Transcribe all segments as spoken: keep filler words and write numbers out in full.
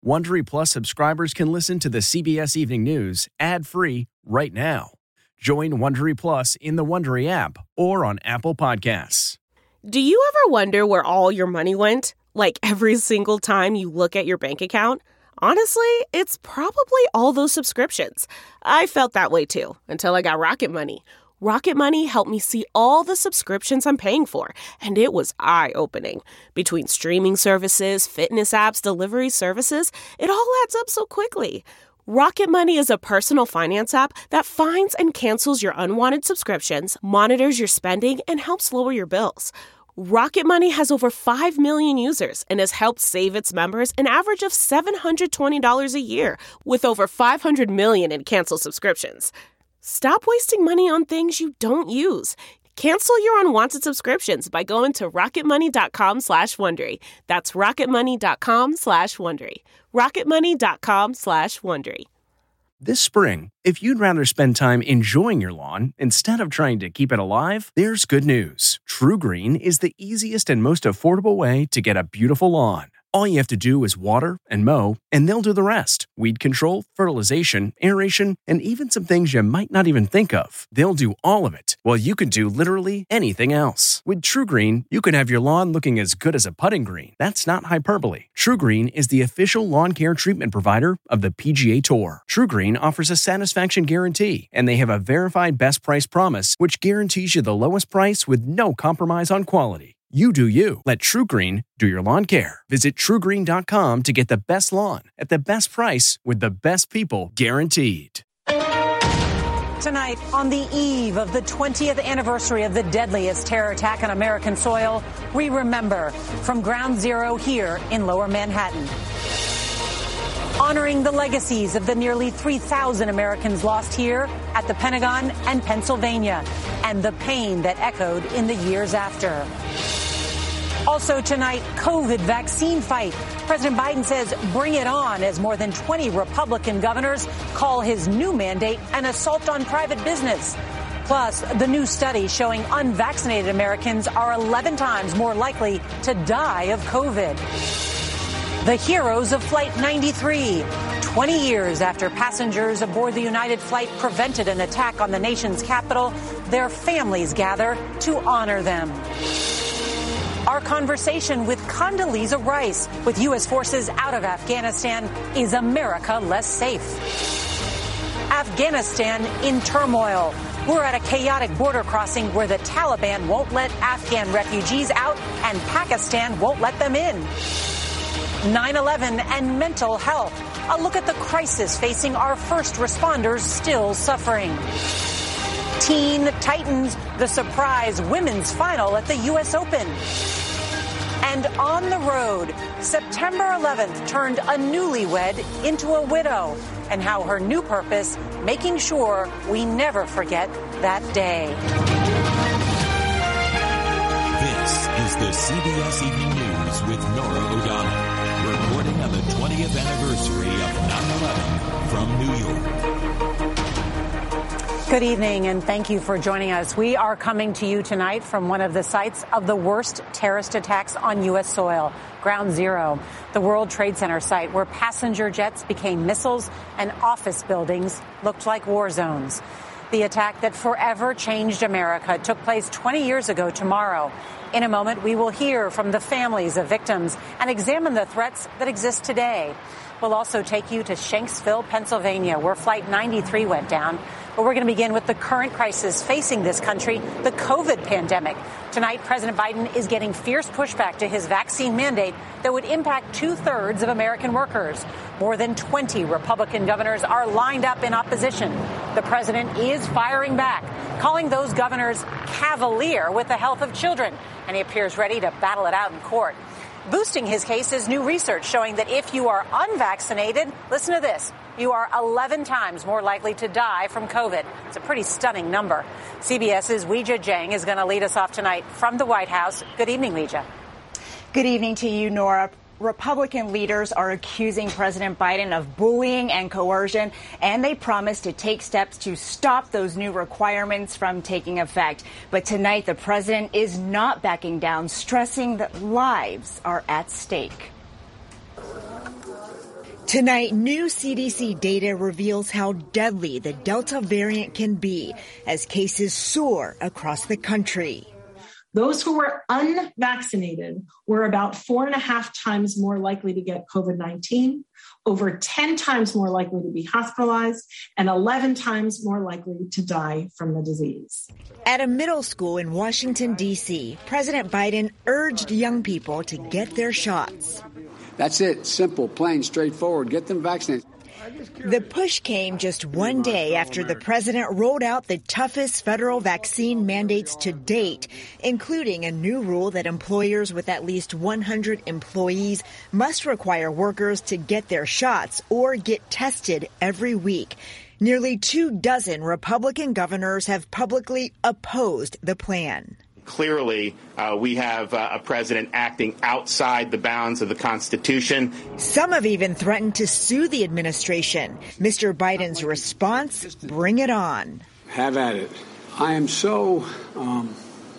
Wondery Plus subscribers can listen to the C B S Evening News ad-free right now. Join Wondery Plus in the Wondery app or on Apple Podcasts. Do you ever wonder where all your money went? Like every single time you look at your bank account? Honestly, it's probably all those subscriptions. I felt that way too, until I got Rocket Money. Rocket Money helped me see all the subscriptions I'm paying for, and it was eye-opening. Between streaming services, fitness apps, delivery services, it all adds up so quickly. Rocket Money is a personal finance app that finds and cancels your unwanted subscriptions, monitors your spending, and helps lower your bills. Rocket Money has over five million users and has helped save its members an average of seven hundred twenty dollars a year, with over five hundred million in canceled subscriptions. Stop wasting money on things you don't use. Cancel your unwanted subscriptions by going to rocketmoney.com slash Wondery. That's rocketmoney.com slash Wondery. rocketmoney.com slash Wondery. This spring, if you'd rather spend time enjoying your lawn instead of trying to keep it alive, there's good news. True Green is the easiest and most affordable way to get a beautiful lawn. All you have to do is water and mow, and they'll do the rest. Weed control, fertilization, aeration, and even some things you might not even think of. They'll do all of it, while you can do literally anything else. With True Green, you can have your lawn looking as good as a putting green. That's not hyperbole. True Green is the official lawn care treatment provider of the P G A Tour. True Green offers a satisfaction guarantee, and they have a verified best price promise, which guarantees you the lowest price with no compromise on quality. You do you. Let True Green do your lawn care. Visit true green dot com to get the best lawn at the best price with the best people guaranteed. Tonight, on the eve of the twentieth anniversary of the deadliest terror attack on American soil, we remember from Ground Zero here in Lower Manhattan. Honoring the legacies of the nearly three thousand Americans lost here at the Pentagon and Pennsylvania, and the pain that echoed in the years after. Also tonight, COVID vaccine fight. President Biden says bring it on as more than twenty Republican governors call his new mandate an assault on private business. Plus, the new study showing unvaccinated Americans are eleven times more likely to die of COVID. The heroes of Flight ninety-three. twenty years after passengers aboard the United flight prevented an attack on the nation's capital, their families gather to honor them. Our conversation with Condoleezza Rice. With U S forces out of Afghanistan, is America less safe? Afghanistan in turmoil. We're at a chaotic border crossing where the Taliban won't let Afghan refugees out and Pakistan won't let them in. nine eleven and mental health. A look at the crisis facing our first responders still suffering. Teen Titans, the surprise women's final at the U S Open. And on the road, September eleventh turned a newlywed into a widow, and how her new purpose, making sure we never forget that day. This is the C B S Evening News with Norah O'Donnell, reporting on the twentieth anniversary of nine eleven from New York. Good evening, and thank you for joining us. We are coming to you tonight from one of the sites of the worst terrorist attacks on U S soil, Ground Zero, the World Trade Center site where passenger jets became missiles and office buildings looked like war zones. The attack that forever changed America took place twenty years ago tomorrow. In a moment, we will hear from the families of victims and examine the threats that exist today. We'll also take you to Shanksville, Pennsylvania, where Flight ninety-three went down. But we're going to begin with the current crisis facing this country, the COVID pandemic. Tonight, President Biden is getting fierce pushback to his vaccine mandate that would impact two-thirds of American workers. More than twenty Republican governors are lined up in opposition. The president is firing back, calling those governors cavalier with the health of children, and he appears ready to battle it out in court. Boosting his case is new research showing that if you are unvaccinated, listen to this, you are eleven times more likely to die from COVID. It's a pretty stunning number. CBS's Weijia Jiang is going to lead us off tonight from the White House. Good evening, Weijia. Good evening to you, Norah. Republican leaders are accusing President Biden of bullying and coercion, and they promise to take steps to stop those new requirements from taking effect. But tonight, the president is not backing down, stressing that lives are at stake. Tonight, new C D C data reveals how deadly the Delta variant can be as cases soar across the country. Those who were unvaccinated were about four and a half times more likely to get COVID nineteen, over ten times more likely to be hospitalized, and eleven times more likely to die from the disease. At a middle school in Washington, D C, President Biden urged young people to get their shots. That's it. Simple, plain, straightforward. Get them vaccinated. The push came just one day after the president rolled out the toughest federal vaccine mandates to date, including a new rule that employers with at least one hundred employees must require workers to get their shots or get tested every week. Nearly two dozen Republican governors have publicly opposed the plan. Clearly, uh, we have uh, a president acting outside the bounds of the Constitution. Some have even threatened to sue the administration. Mister Biden's response, bring it on. Have at it. I am so um,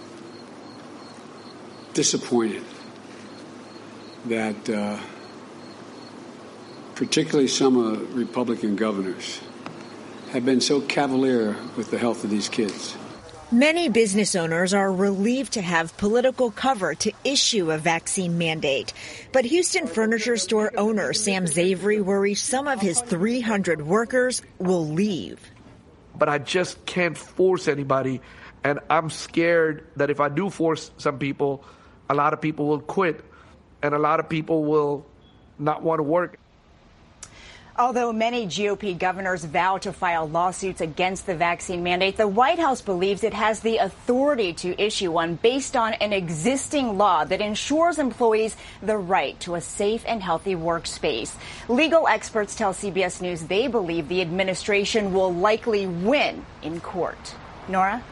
disappointed that uh, particularly some of the Republican governors have been so cavalier with the health of these kids. Many business owners are relieved to have political cover to issue a vaccine mandate. But Houston furniture store owner Sam Zavery worries some of his three hundred workers will leave. But I just can't force anybody. And I'm scared that if I do force some people, a lot of people will quit and a lot of people will not want to work. Although many G O P governors vow to file lawsuits against the vaccine mandate, the White House believes it has the authority to issue one based on an existing law that ensures employees the right to a safe and healthy workspace. Legal experts tell C B S News they believe the administration will likely win in court. Nora?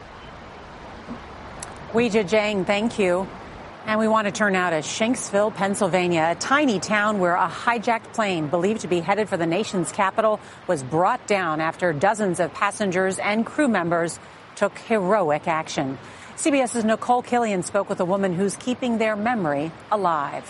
Weijia Jiang, thank you. And we want to turn now to Shanksville, Pennsylvania, a tiny town where a hijacked plane believed to be headed for the nation's capital was brought down after dozens of passengers and crew members took heroic action. CBS's Nicole Killian spoke with a woman who's keeping their memory alive.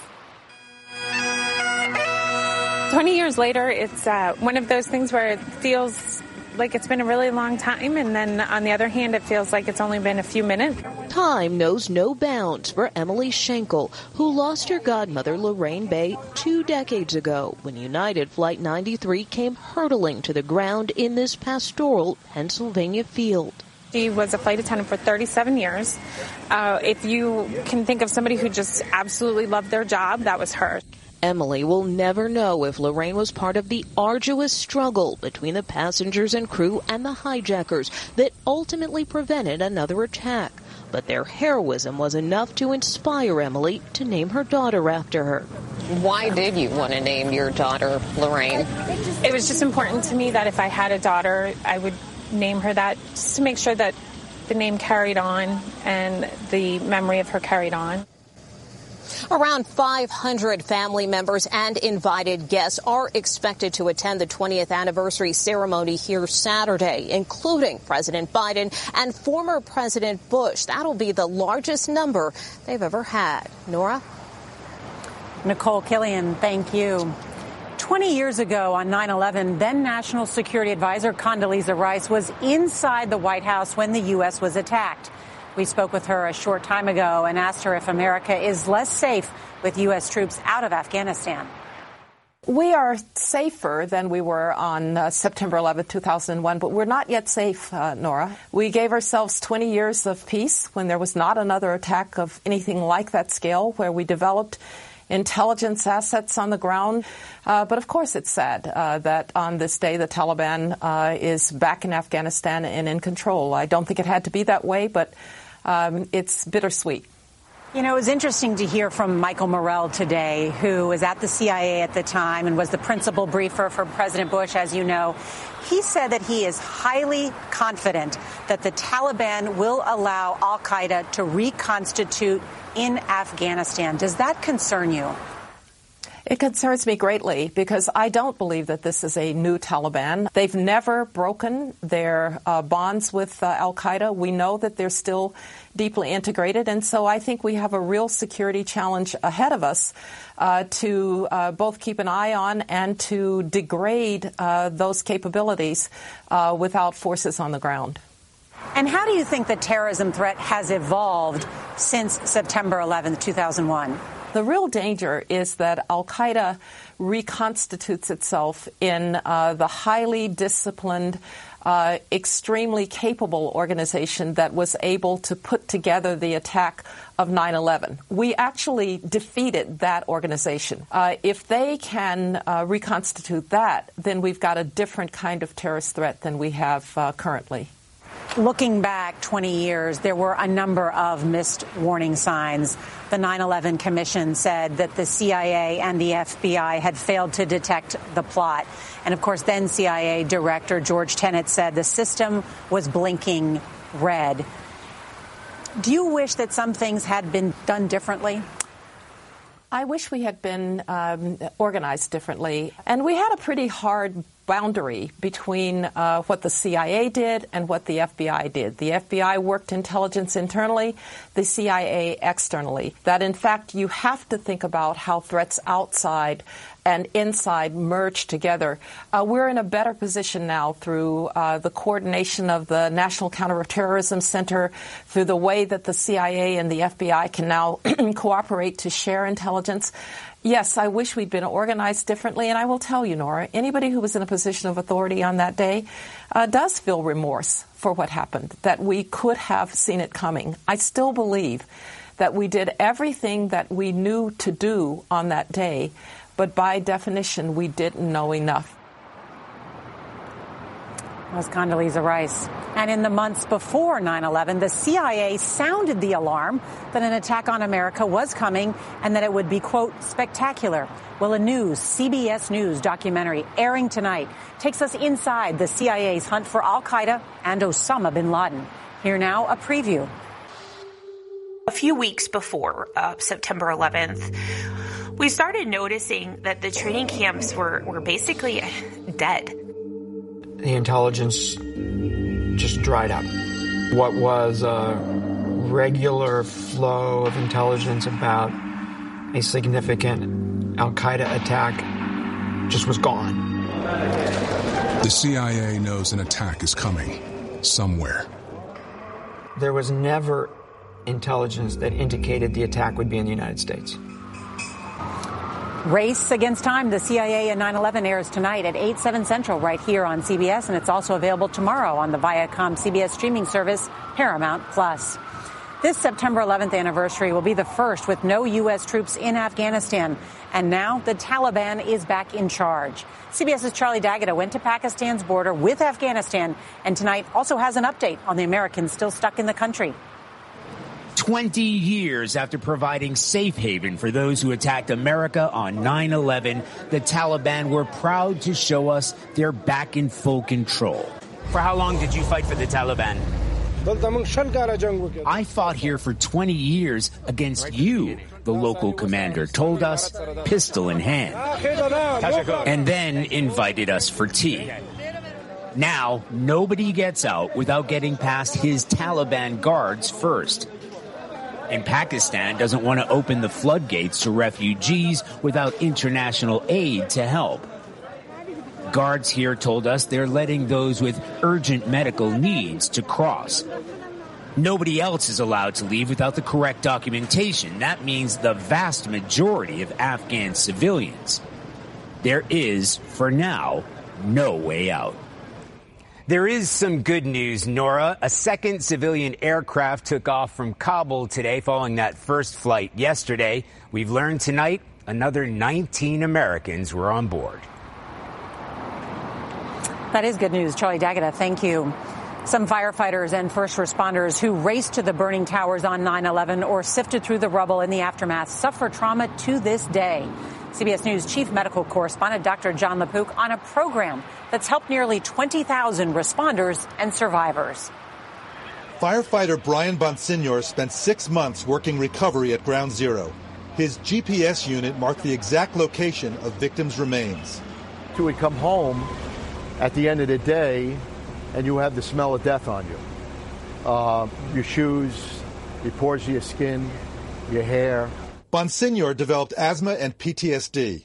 twenty years later, it's uh, one of those things where it feels like it's been a really long time, and then on the other hand, it feels like it's only been a few minutes. Time knows no bounds for Emily Schenkel, who lost her godmother Lorraine Bay two decades ago when United Flight ninety-three came hurtling to the ground in this pastoral Pennsylvania field. She was a flight attendant for thirty-seven years. Uh, if you can think of somebody who just absolutely loved their job, that was her. Emily will never know if Lorraine was part of the arduous struggle between the passengers and crew and the hijackers that ultimately prevented another attack. But their heroism was enough to inspire Emily to name her daughter after her. Why did you want to name your daughter Lorraine? It was just important to me that if I had a daughter, I would name her that, just to make sure that the name carried on and the memory of her carried on. Around five hundred family members and invited guests are expected to attend the twentieth anniversary ceremony here Saturday, including President Biden and former President Bush. That'll be the largest number they've ever had. Nora? Nicole Killian, thank you. twenty years ago on nine eleven, then National Security Advisor Condoleezza Rice was inside the White House when the U S was attacked. We spoke with her a short time ago and asked her if America is less safe with U S troops out of Afghanistan. We are safer than we were on uh, September eleventh, two thousand one, but we're not yet safe, uh, Nora. We gave ourselves twenty years of peace when there was not another attack of anything like that scale, where we developed intelligence assets on the ground. Uh, but of course it's sad uh, that on this day the Taliban uh, is back in Afghanistan and in control. I don't think it had to be that way, but um, it's bittersweet. You know, it was interesting to hear from Michael Morell today, who was at the C I A at the time and was the principal briefer for President Bush, as you know. He said that he is highly confident that the Taliban will allow al-Qaeda to reconstitute in Afghanistan. Does that concern you? It concerns me greatly because I don't believe that this is a new Taliban. They've never broken their uh, bonds with uh, al-Qaeda. We know that they're still deeply integrated, and so I think we have a real security challenge ahead of us uh, to uh, both keep an eye on and to degrade uh, those capabilities uh, without forces on the ground. And how do you think the terrorism threat has evolved since September eleventh, two thousand one? The real danger is that al-Qaeda reconstitutes itself in uh, the highly disciplined, uh, extremely capable organization that was able to put together the attack of nine eleven. We actually defeated that organization. Uh, if they can uh, reconstitute that, then we've got a different kind of terrorist threat than we have uh, currently. Looking back twenty years, there were a number of missed warning signs. The nine eleven Commission said that the C I A and the F B I had failed to detect the plot. And, of course, then C I A Director George Tenet said the system was blinking red. Do you wish that some things had been done differently? I wish we had been um, organized differently. And we had a pretty hard boundary between uh, what the C I A did and what the F B I did. The F B I worked intelligence internally, the C I A externally. That, in fact, you have to think about how threats outside and inside merge together. Uh, we're in a better position now through uh, the coordination of the National Counterterrorism Center, through the way that the C I A and the F B I can now cooperate to share intelligence. Yes, I wish we'd been organized differently, and I will tell you, Nora, anybody who was in a position of authority on that day uh, does feel remorse for what happened, that we could have seen it coming. I still believe that we did everything that we knew to do on that day, but by definition, we didn't know enough. That was Condoleezza Rice. And in the months before nine eleven, the C I A sounded the alarm that an attack on America was coming and that it would be, quote, spectacular. Well, a new C B S News documentary airing tonight takes us inside the C I A's hunt for al-Qaeda and Osama bin Laden. Here now, a preview. A few weeks before uh, September eleventh, we started noticing that the training camps were, were basically dead. The intelligence just dried up. What was a regular flow of intelligence about a significant al-Qaeda attack just was gone. The C I A knows an attack is coming somewhere. There was never intelligence that indicated the attack would be in the United States. Race Against Time, the C I A and nine eleven airs tonight at eight, seven Central right here on C B S, and it's also available tomorrow on the Viacom C B S streaming service Paramount Plus. This September eleventh anniversary will be the first with no U S troops in Afghanistan, and now the Taliban is back in charge. CBS's Charlie D'Agata went to Pakistan's border with Afghanistan, and tonight also has an update on the Americans still stuck in the country. Twenty years after providing safe haven for those who attacked America on nine eleven, the Taliban were proud to show us they're back in full control. For how long did you fight for the Taliban? I fought here for twenty years against you, the local commander told us, pistol in hand, and then invited us for tea. Now, nobody gets out without getting past his Taliban guards first. And Pakistan doesn't want to open the floodgates to refugees without international aid to help. Guards here told us they're letting those with urgent medical needs to cross. Nobody else is allowed to leave without the correct documentation. That means the vast majority of Afghan civilians. There is, for now, no way out. There is some good news, Nora. A second civilian aircraft took off from Kabul today following that first flight yesterday. We've learned tonight another nineteen Americans were on board. That is good news. Charlie D'Agata, thank you. Some firefighters and first responders who raced to the burning towers on nine eleven or sifted through the rubble in the aftermath suffer trauma to this day. C B S News chief medical correspondent Doctor John LaPook on a program that's helped nearly twenty thousand responders and survivors. Firefighter Brian Bonsignor spent six months working recovery at Ground Zero. His G P S unit marked the exact location of victims' remains. You would come home at the end of the day and you have the smell of death on you. Uh, your shoes, your pores of your skin, your hair. Bonsignor developed asthma and P T S D.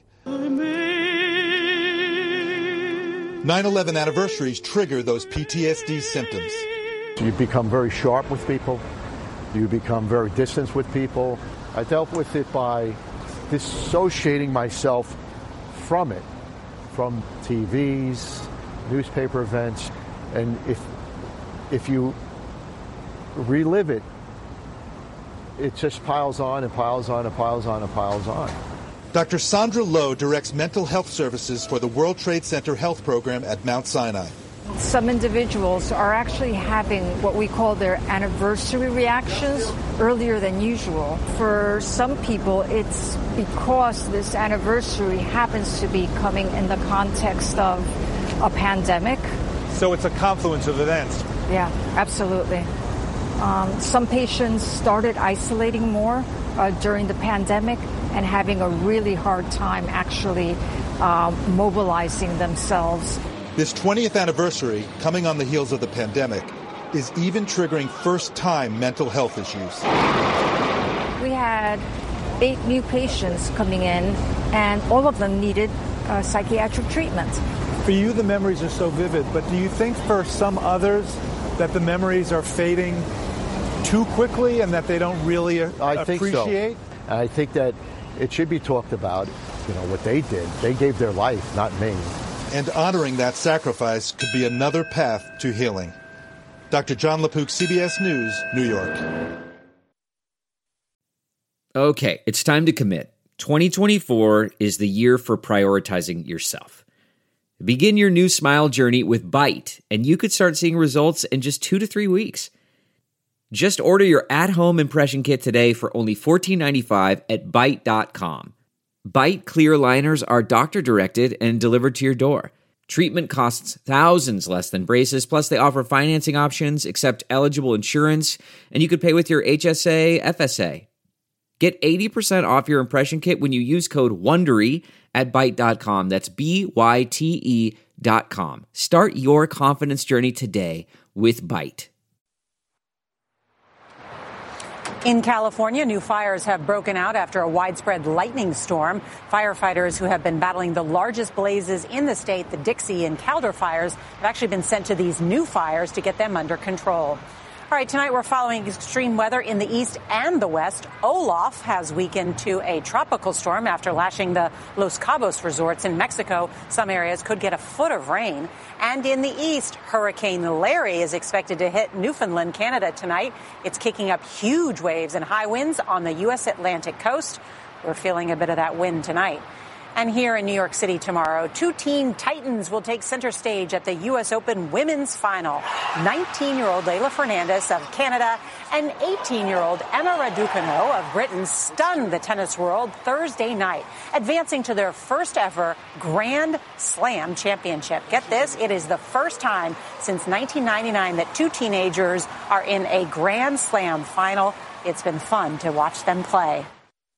nine eleven anniversaries trigger those P T S D symptoms. You become very sharp with people. You become very distant with people. I dealt with it by dissociating myself from it, from T Vs, newspaper events, and if if you relive it, it just piles on and piles on and piles on and piles on. Doctor Sandra Lowe directs mental health services for the World Trade Center Health Program at Mount Sinai. Some individuals are actually having what we call their anniversary reactions earlier than usual. For some people, it's because this anniversary happens to be coming in the context of a pandemic. So it's a confluence of events. Yeah, absolutely. Um, some patients started isolating more uh, during the pandemic and having a really hard time actually um, mobilizing themselves. This twentieth anniversary, coming on the heels of the pandemic, is even triggering first-time mental health issues. We had eight new patients coming in, and all of them needed uh, psychiatric treatment. For you, the memories are so vivid, but do you think for some others that the memories are fading too quickly and that they don't really uh, I think appreciate? So. I think that it should be talked about, you know, what they did. They gave their life, not me. And honoring that sacrifice could be another path to healing. Doctor John LaPook, C B S News, New York. Okay, it's time to commit. twenty twenty-four is the year for prioritizing yourself. Begin your new smile journey with Byte, and you could start seeing results in just two to three weeks. Just order your at-home impression kit today for only fourteen ninety-five at byte dot com. Byte clear aligners are doctor-directed and delivered to your door. Treatment costs thousands less than braces, plus they offer financing options, accept eligible insurance, and you could pay with your H S A, F S A. Get eighty percent off your impression kit when you use code WONDERY at byte dot com. That's B Y T E dot com. Start your confidence journey today with Byte. In California, new fires have broken out after a widespread lightning storm. Firefighters who have been battling the largest blazes in the state, the Dixie and Calder fires, have actually been sent to these new fires to get them under control. All right, tonight we're following extreme weather in the east and the west. Olaf has weakened to a tropical storm after lashing the Los Cabos resorts in Mexico. Some areas could get a foot of rain. And in the east, Hurricane Larry is expected to hit Newfoundland, Canada tonight. It's kicking up huge waves and high winds on the U S Atlantic coast. We're feeling a bit of that wind tonight. And here in New York City tomorrow, two teen titans will take center stage at the U S Open Women's Final. nineteen-year-old Leylah Fernandez of Canada and eighteen-year-old Emma Raducanu of Britain stunned the tennis world Thursday night, advancing to their first ever Grand Slam championship. Get this, it is the first time since nineteen ninety-nine that two teenagers are in a Grand Slam final. It's been fun to watch them play.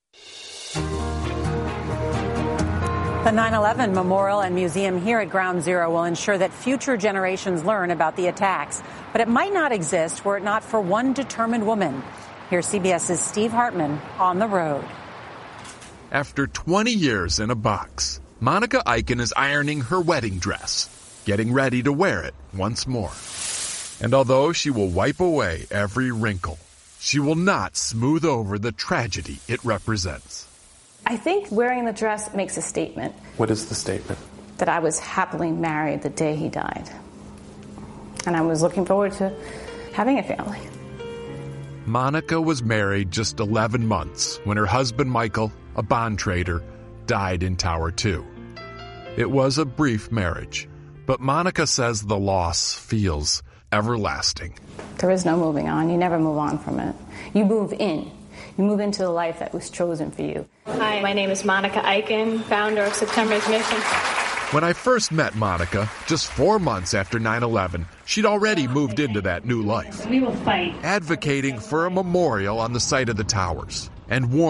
The nine eleven Memorial and Museum here at Ground Zero will ensure that future generations learn about the attacks. But it might not exist were it not for one determined woman. Here's CBS's Steve Hartman on the road. After twenty years in a box, Monica Eichen is ironing her wedding dress, getting ready to wear it once more. And although she will wipe away every wrinkle, she will not smooth over the tragedy it represents. I think wearing the dress makes a statement. What is the statement? That I was happily married the day he died. And I was looking forward to having a family. Monica was married just eleven months when her husband, Michael, a bond trader, died in Tower two. It was a brief marriage, but Monica says the loss feels everlasting. There is no moving on. You never move on from it. You move in. You move into the life that was chosen for you. Hi, my name is Monica Eichen, founder of September's Mission. When I first met Monica, just four months after nine eleven, she'd already moved into that new life. We will fight. Advocating for a memorial on the site of the towers and warning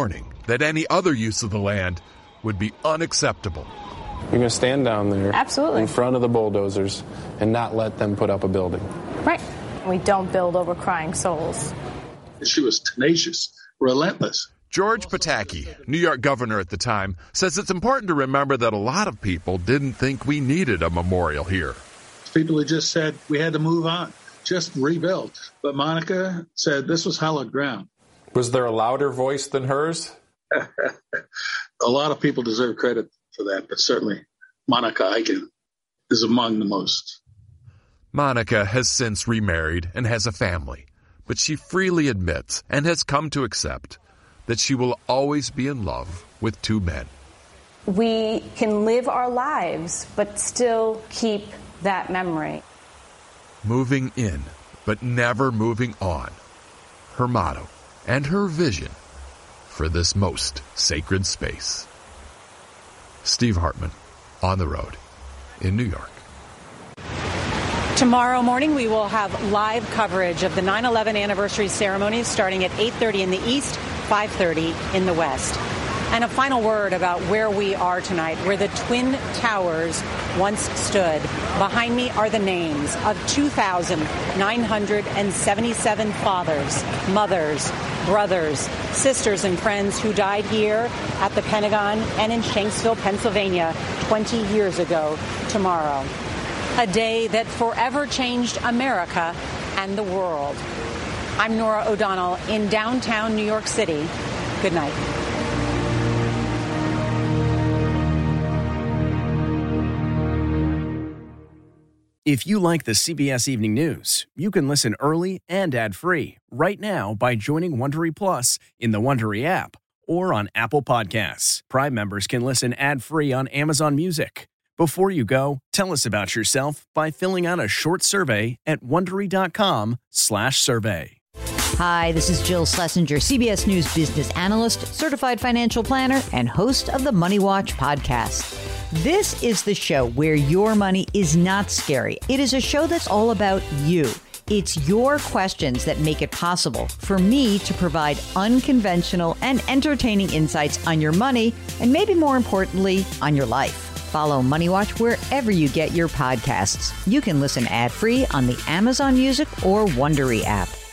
that any other use of the land would be unacceptable. You're going to stand down there Absolutely. in front of the bulldozers and not let them put up a building. Right. We don't build over crying souls. She was tenacious, relentless. George Pataki, New York governor at the time, says it's important to remember that a lot of people didn't think we needed a memorial here. People had just said we had to move on, just rebuild. But Monica said this was hallowed ground. Was there a louder voice than hers? A lot of people deserve credit for that, but certainly Monica Eichen is among the most. Monica has since remarried and has a family, but she freely admits and has come to accept that she will always be in love with two men. We can live our lives, but still keep that memory. Moving in, but never moving on. Her motto and her vision for this most sacred space. Steve Hartman, on the road in New York. Tomorrow morning, we will have live coverage of the nine eleven anniversary ceremonies starting at eight thirty in the east, five thirty in the west. And a final word about where we are tonight, where the Twin Towers once stood. Behind me are the names of two thousand nine hundred seventy-seven fathers, mothers, brothers, sisters, and friends who died here at the Pentagon and in Shanksville, Pennsylvania, twenty years ago tomorrow. A day that forever changed America and the world. I'm Norah O'Donnell in downtown New York City. Good night. If you like the C B S Evening News, you can listen early and ad-free right now by joining Wondery Plus in the Wondery app or on Apple Podcasts. Prime members can listen ad-free on Amazon Music. Before you go, tell us about yourself by filling out a short survey at Wondery.com slash survey. Hi, this is Jill Schlesinger, C B S News business analyst, certified financial planner, and host of the Money Watch podcast. This is the show where your money is not scary. It is a show that's all about you. It's your questions that make it possible for me to provide unconventional and entertaining insights on your money, and maybe more importantly, on your life. Follow Money Watch wherever you get your podcasts. You can listen ad-free on the Amazon Music or Wondery app.